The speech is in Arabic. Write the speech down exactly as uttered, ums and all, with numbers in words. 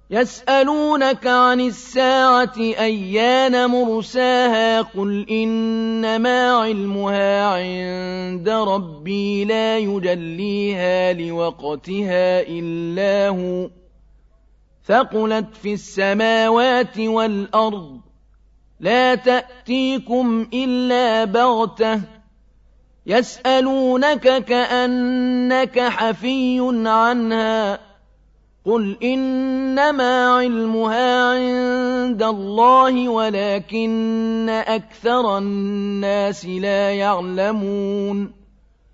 يسألونك عن الساعة أيان مرساها قل إنما علمها عند ربي لا يجليها لوقتها إلا هو ثقلت في السماوات والأرض لا تأتيكم إلا بغتة يسألونك كأنك حفي عنها قل إنما علمها عند الله ولكن أكثر الناس لا يعلمون